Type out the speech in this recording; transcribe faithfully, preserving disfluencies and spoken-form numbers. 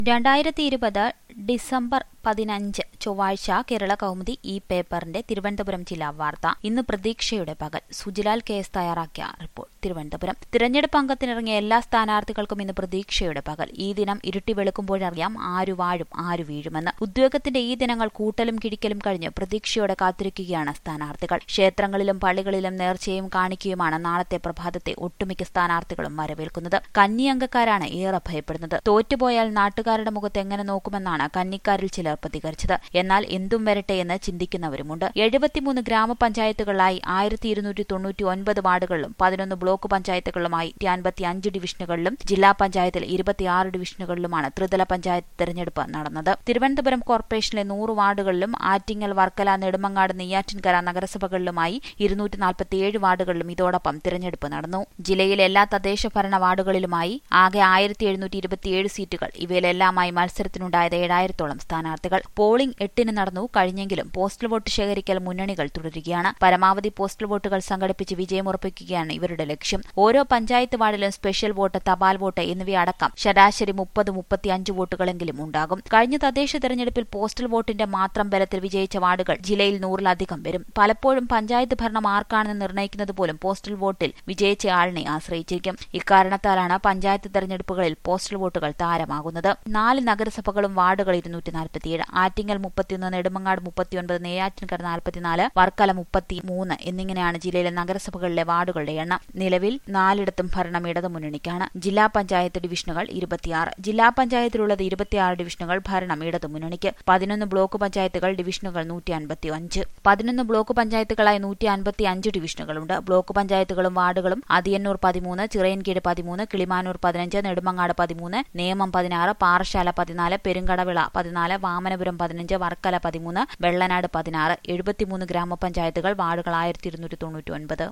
രണ്ടായിരത്തി ഇരുപത് ഡിസംബർ പതിനഞ്ച് ചൊവ്വാഴ്ച കേരള കൗമുദി ഈ പേപ്പറിന്റെ തിരുവനന്തപുരം ജില്ലാ വാർത്ത. ഇന്ന് പ്രതീക്ഷയുടെ പകൽ. സുജിലാൽ കെ എസ് തയ്യാറാക്കിയ റിപ്പോർട്ട്. തിരുവനന്തപുരം. തിരഞ്ഞെടുപ്പ് അംഗത്തിനിറങ്ങിയ എല്ലാ സ്ഥാനാർത്ഥികൾക്കും ഇന്ന് പ്രതീക്ഷയുടെ പകൽ. ഈ ദിനം ഇരുട്ടി വെളുക്കുമ്പോഴറിയാം ആരു വാഴും ആരു വീഴുമെന്ന്. ഉദ്യോഗത്തിന്റെ ഈ ദിനങ്ങൾ കൂട്ടലും കിഴിക്കലും കഴിഞ്ഞ് പ്രതീക്ഷയോടെ കാത്തിരിക്കുകയാണ് സ്ഥാനാർത്ഥികൾ. ക്ഷേത്രങ്ങളിലും പള്ളികളിലും നേർച്ചയും കാണിക്കുകയുമാണ് നാളത്തെ പ്രഭാതത്തെ ഒട്ടുമിക്ക സ്ഥാനാർത്ഥികളും വരവേൽക്കുന്നത്. കന്നി അംഗക്കാരാണ് ഏറെ ഭയപ്പെടുന്നത്. തോറ്റുപോയാൽ നാട്ടുകാരുടെ മുഖത്ത് എങ്ങനെ നോക്കുമെന്നാണ് കന്നിക്കാരിൽ ചിലർ പ്രതികരിച്ചത്. എന്നാൽ എന്തും വരട്ടെ എന്ന് ചിന്തിക്കുന്നവരുമുണ്ട്. എഴുപത്തിമൂന്ന് ഗ്രാമപഞ്ചായത്തുകളിലായി ആയിരത്തി ഇരുന്നൂറ്റി തൊണ്ണൂറ്റി ഒൻപത് വാർഡുകളിലും പതിനൊന്ന് ബ്ലോക്ക് പഞ്ചായത്തുകളിലുമായി അൻപത്തി അഞ്ച് ഡിവിഷനുകളിലും ജില്ലാ പഞ്ചായത്തിൽ ഇരുപത്തിയാറ് ഡിവിഷനുകളിലുമാണ് ത്രിതല പഞ്ചായത്ത് തെരഞ്ഞെടുപ്പ് നടന്നത്. തിരുവനന്തപുരം കോർപ്പറേഷനിലെ നൂറ് വാർഡുകളിലും ആറ്റിങ്ങൽ, വർക്കല, നെടുമങ്ങാട്, നെയ്യാറ്റിൻകര നഗരസഭകളിലുമായി ഇരുന്നൂറ്റി നാൽപ്പത്തിയേഴ് വാർഡുകളിലും ഇതോടൊപ്പം തിരഞ്ഞെടുപ്പ് നടന്നു. ജില്ലയിലെ എല്ലാ തദ്ദേശ ഭരണ വാർഡുകളിലുമായി ആകെ ആയിരത്തി എഴുന്നൂറ്റി ഇരുപത്തിയേഴ് സീറ്റുകൾ. ഇവയിലെല്ലാമായി മത്സരത്തിനുണ്ടായത് ഏഴായിരത്തോളം സ്ഥാനാർത്ഥികൾ. പോളിംഗ് എട്ടിന് നടന്നു കഴിഞ്ഞെങ്കിലും പോസ്റ്റൽ വോട്ട് ശേഖരിക്കൽ മുന്നണികൾ തുടരുകയാണ്. പരമാവധി പോസ്റ്റൽ വോട്ടുകൾ സംഘടിപ്പിച്ച് വിജയമുറപ്പിക്കുകയാണ് ഇവരുടെ ലക്ഷ്യം. ഓരോ പഞ്ചായത്ത് വാർഡിലും സ്പെഷ്യൽ വോട്ട്, തപാൽ വോട്ട് എന്നിവയടക്കം ശരാശരി മുപ്പത് മുപ്പത്തിയഞ്ച് വോട്ടുകളെങ്കിലും ഉണ്ടാകും. കഴിഞ്ഞ തദ്ദേശ തെരഞ്ഞെടുപ്പിൽ പോസ്റ്റൽ വോട്ടിന്റെ മാത്രം ബലത്തിൽ വിജയിച്ച വാർഡുകൾ ജില്ലയിൽ നൂറിലധികം വരും. പലപ്പോഴും പഞ്ചായത്ത് ഭരണം ആർക്കാണെന്ന് നിർണ്ണയിക്കുന്നത് പോലും പോസ്റ്റൽ വോട്ടിൽ വിജയിച്ച ആളിനെ ആശ്രയിച്ചിരിക്കും. ഇക്കാരണത്താലാണ് പഞ്ചായത്ത് തെരഞ്ഞെടുപ്പുകളിൽ പോസ്റ്റൽ വോട്ടുകൾ താരമാകുന്നത്. നാല് നഗരസഭകളും വാർഡുകൾ ഇരുന്നൂറ്റി നാൽപ്പത്തിയേഴ്. ആറ്റിങ്ങൽ മുപ്പത്തിയൊന്ന്, നെടുമങ്ങാട് മുപ്പത്തിയൊൻപത്, നെയ്യാറ്റിൻകര നാൽപ്പത്തിനാല്, വർക്കല മുപ്പത്തിമൂന്ന് എന്നിങ്ങനെയാണ് ജില്ലയിലെ നഗരസഭകളിലെ വാർഡുകളുടെ എണ്ണം. നിലവിൽ നാലിടത്തും ഭരണം ഇടതുമുന്നണിക്കാണ്. ജില്ലാ പഞ്ചായത്ത് ഡിവിഷനുകൾ ഇരുപത്തിയാറ്. ജില്ലാ പഞ്ചായത്തിലുള്ളത് ഇരുപത്തിയാറ് ഡിവിഷനുകൾ. ഭരണം ഇടതുമുന്നണിക്ക്. പതിനൊന്ന് ബ്ലോക്ക് പഞ്ചായത്തുകൾ. ഡിവിഷനുകൾ നൂറ്റി അൻപത്തി അഞ്ച്. പതിനൊന്ന് ബ്ലോക്ക് പഞ്ചായത്തുകളായി നൂറ്റി അൻപത്തി അഞ്ച് ഡിവിഷനുകളുണ്ട്. ബ്ലോക്ക് പഞ്ചായത്തുകളും വാർഡുകളും അതിയന്നൂർ പതിമൂന്ന്, ചിറയൻകീഴ് പതിമൂന്ന്, കിളിമാനൂർ പതിനഞ്ച്, നെടുമങ്ങാട് പതിമൂന്ന്, നേമം പതിനാറ്, പാറശാല പതിനാല്, പെരുങ്കടവിള പതിനാല്, വാമനപുരം പതിനഞ്ച്, വർക്കല പതിമൂന്ന്, വെള്ളനാട് പതിനാറ്. എഴുപത്തിമൂന്ന് ഗ്രാമപഞ്ചായത്തുകൾ. വാർഡുകൾ ആയിരത്തി ഇരുന്നൂറ്റി തൊണ്ണൂറ്റി ഒൻപത്.